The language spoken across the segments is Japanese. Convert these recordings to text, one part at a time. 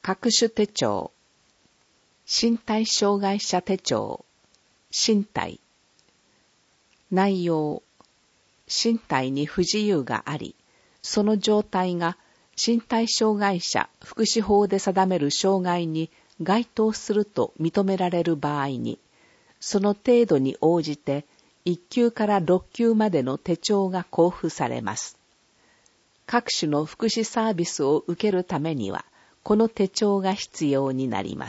各種手帳、身体障害者手帳、身体。内容、身体に不自由があり、その状態が身体障害者福祉法で定める障害に該当すると認められる場合に、その程度に応じて1級から6級までの手帳が交付されます。各種の福祉サービスを受けるためには、この手帳が必要になります。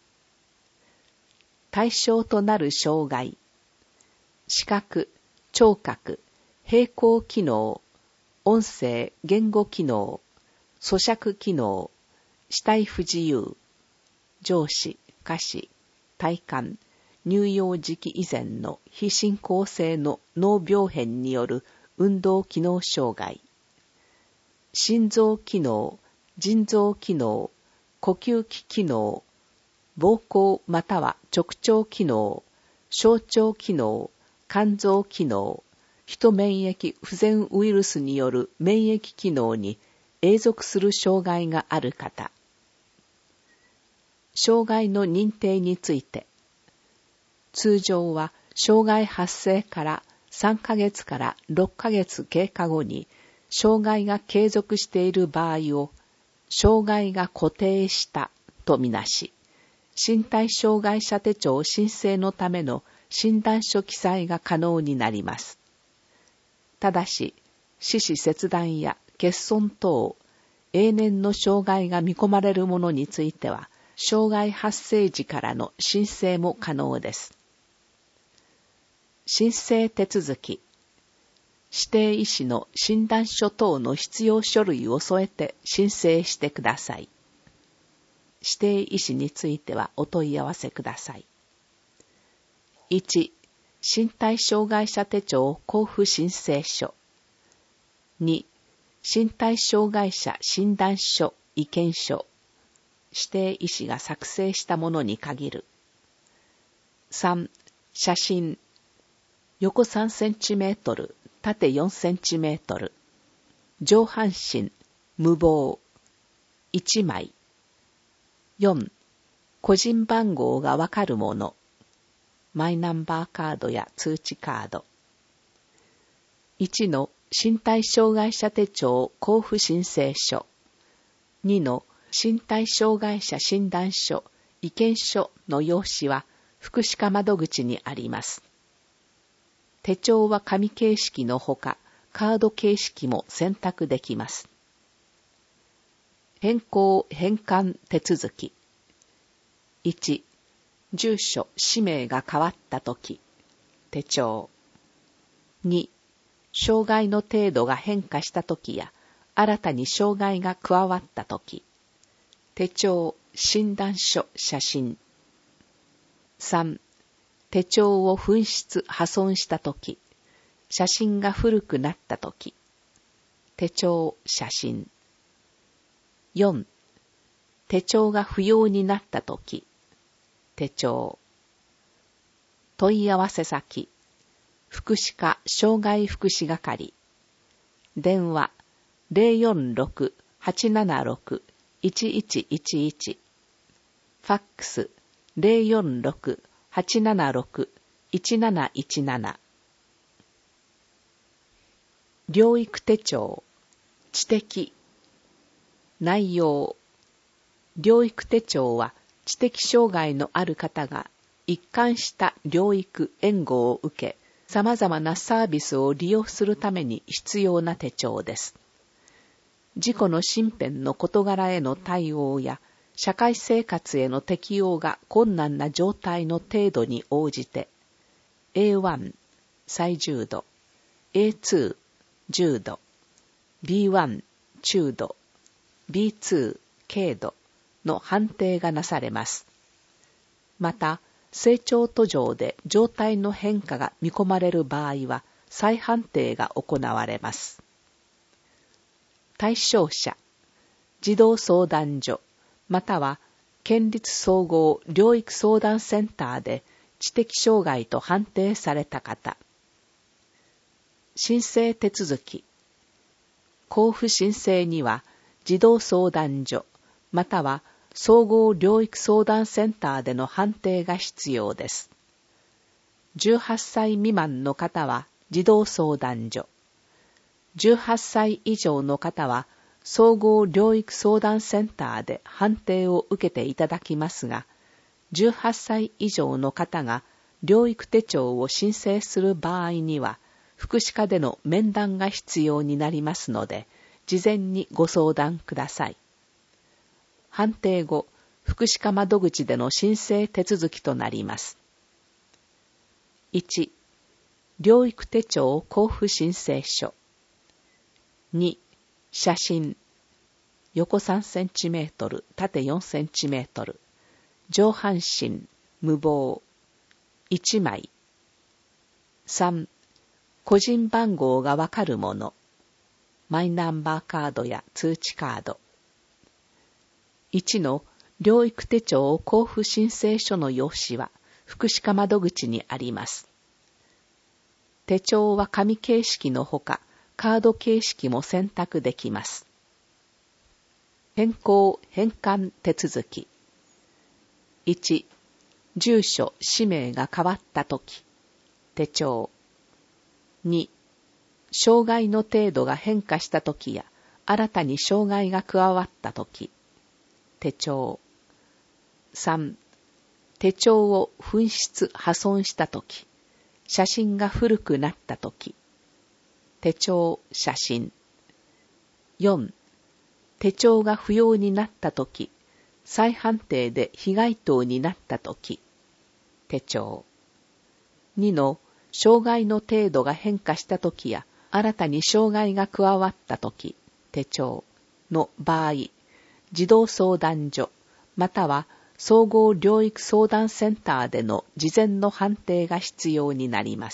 対象となる障害、視覚、聴覚、平衡機能、音声、言語機能、咀嚼機能、肢体不自由、上肢、下肢、体幹、乳幼児期以前の非進行性の脳病変による運動機能障害、心臓機能、腎臓機能、呼吸器機能、膀胱または直腸機能、小腸機能、肝臓機能、人免疫不全ウイルスによる免疫機能に永続する障害がある方。障害の認定について、通常は障害発生から3ヶ月から6ヶ月経過後に障害が継続している場合を障害が固定したとみなし、身体障害者手帳申請のための診断書記載が可能になります。ただし、四肢切断や欠損等、永年の障害が見込まれるものについては、障害発生時からの申請も可能です。申請手続き、指定医師の診断書等の必要書類を添えて申請してください。指定医師についてはお問い合わせください。1、身体障害者手帳交付申請書。2、身体障害者診断書意見書。指定医師が作成したものに限る。3、写真。横3センチメートル、縦4センチメートル。上半身、無謀。1枚。4、個人番号がわかるもの。マイナンバーカードや通知カード。1の身体障害者手帳交付申請書。2の身体障害者診断書意見書の用紙は福祉課窓口にあります。手帳は紙形式のほか、カード形式も選択できます。変更返還手続き。1、住所、氏名が変わったとき、手帳。2、障害の程度が変化したときや、新たに障害が加わったとき、手帳、診断書、写真。3、手帳を紛失、破損したとき、写真が古くなったとき、手帳、写真。4、手帳が不要になったとき、手帳。問い合わせ先、福祉課障害福祉係。電話、046-876-1111。ファックス、046-876-1717。療育手帳、知的。内容、療育手帳は知的障害のある方が一貫した療育援護を受け、様々なサービスを利用するために必要な手帳です。自己の身辺の事柄への対応や社会生活への適応が困難な状態の程度に応じて A1 最重度、A2 重度、B1 中度、B2 軽度の判定がなされます。また、成長途上で状態の変化が見込まれる場合は再判定が行われます。対象者、児童相談所または県立総合療育相談センターで知的障害と判定された方。申請手続き、交付申請には児童相談所または総合療育相談センターでの判定が必要です。18歳未満の方は児童相談所、18歳以上の方は総合療育相談センターで判定を受けていただきますが、18歳以上の方が療育手帳を申請する場合には、福祉課での面談が必要になりますので、事前にご相談ください。判定後、福祉課窓口での申請手続きとなります。1、療育手帳交付申請書。2、写真。横3センチメートル、縦4センチメートル。上半身、無防。1枚。3、個人番号がわかるもの。マイナンバーカードや通知カード。1の療育手帳交付申請書の用紙は福祉課窓口にあります。手帳は紙形式のほか、カード形式も選択できます。変更・返還手続き。1、住所・氏名が変わったとき、手帳。2、障害の程度が変化したときや、新たに障害が加わったとき、手帳。3、手帳を紛失・破損したとき、写真が古くなったとき、手帳・写真。4、手帳が不要になったとき、再判定で被害等になったとき、手帳。2の障害の程度が変化したときや、新たに障害が加わったとき、手帳の場合、児童相談所、または総合療育相談センターでの事前の判定が必要になります。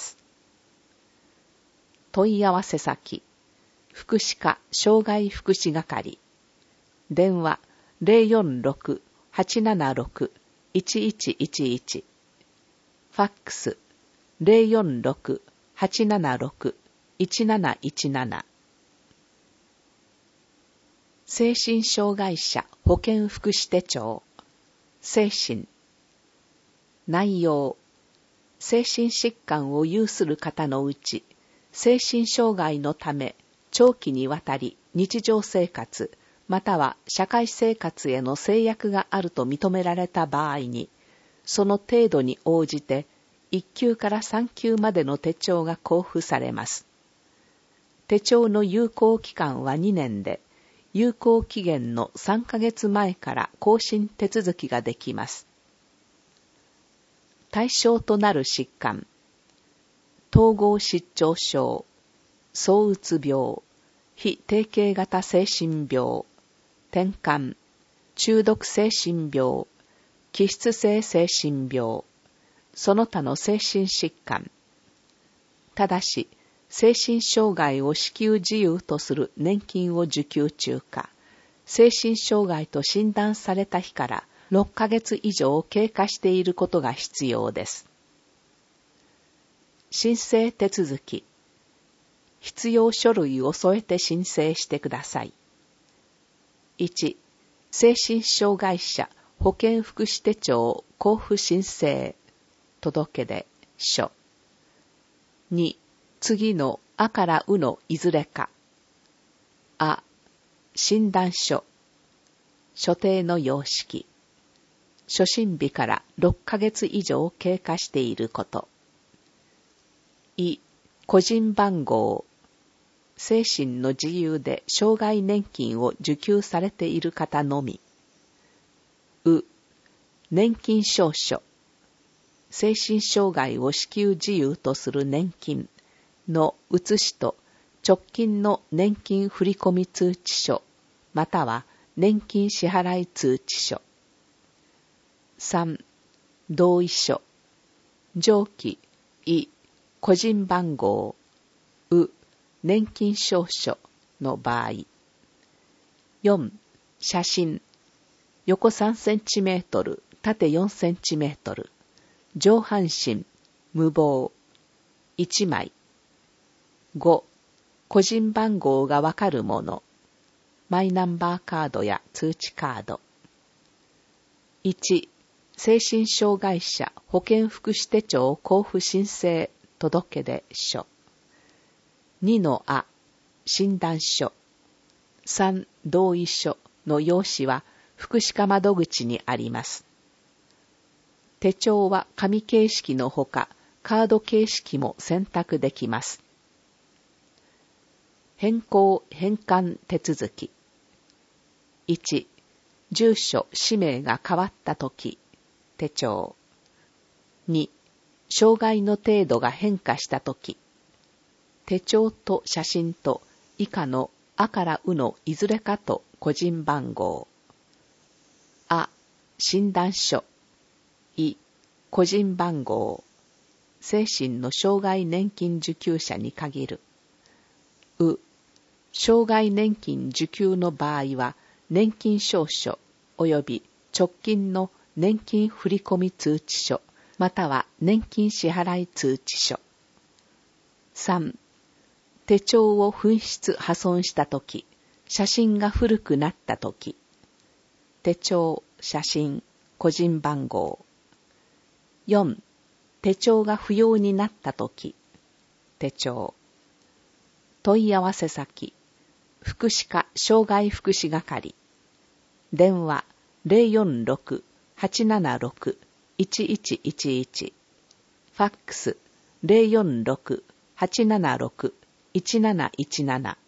問い合わせ先、福祉課障害福祉係、電話 046-876-1111、ファックス 046-876-1717。精神障害者保健福祉手帳。精神。内容。精神疾患を有する方のうち、精神障害のため長期にわたり日常生活または社会生活への制約があると認められた場合に、その程度に応じて1級から3級までの手帳が交付されます。手帳の有効期間は2年で、有効期限の3ヶ月前から更新手続きができます。対象となる疾患、統合失調症、躁うつ病、非定型型精神病、転換、中毒精神病、気質性精神病、その他の精神疾患。ただし、精神障害を支給自由とする年金を受給中か、精神障害と診断された日から6ヶ月以上経過していることが必要です。申請手続き。必要書類を添えて申請してください。1、精神障害者保健福祉手帳交付申請届出書。2、次のあからうのいずれか。あ、診断書。所定の様式。初診日から6ヶ月以上経過していること。い、個人番号。精神の自由で障害年金を受給されている方のみ。う、年金証書。精神障害を支給自由とする年金の写しと直近の年金振込通知書、または年金支払い通知書。3、同意書。上記、い、個人番号、う、年金証書の場合。4、写真。横3センチメートル、縦4センチメートル。上半身、無防。1枚。5、個人番号がわかるもの。マイナンバーカードや通知カード。 1、精神障害者保健福祉手帳交付申請届出書。2のあ、診断書。3、同意書の用紙は福祉課窓口にあります。手帳は紙形式のほか、カード形式も選択できます。変更・返還手続き。1、住所・氏名が変わったとき、手帳。2、障害の程度が変化したとき、手帳と写真と以下のあからうのいずれかと個人番号。あ、診断書。い、個人番号。精神の障害年金受給者に限る。う、障害年金受給の場合は、年金証書及び直近の年金振込通知書、または年金支払い通知書。3、手帳を紛失破損したとき、写真が古くなったとき、手帳、写真、個人番号。4、手帳が不要になったとき、手帳。問い合わせ先、福祉課障害福祉係。電話 046-876-1111。ファックス 046-876-1717。